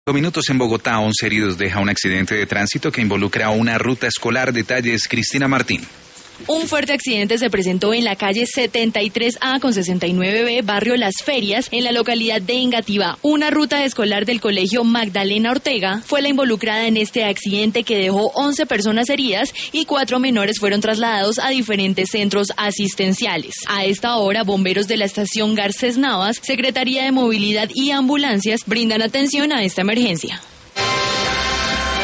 Minutos en Bogotá, 11 heridos deja un accidente de tránsito que involucra a una ruta escolar. Detalles, Cristina Martín. Un fuerte accidente se presentó en la calle 73A con 69B, barrio Las Ferias, en la localidad de Engativá. Una ruta escolar del colegio Magdalena Ortega fue la involucrada en este accidente que dejó 11 personas heridas y 4 menores fueron trasladados a diferentes centros asistenciales. A esta hora, bomberos de la estación Garcés Navas, Secretaría de Movilidad y ambulancias brindan atención a esta emergencia.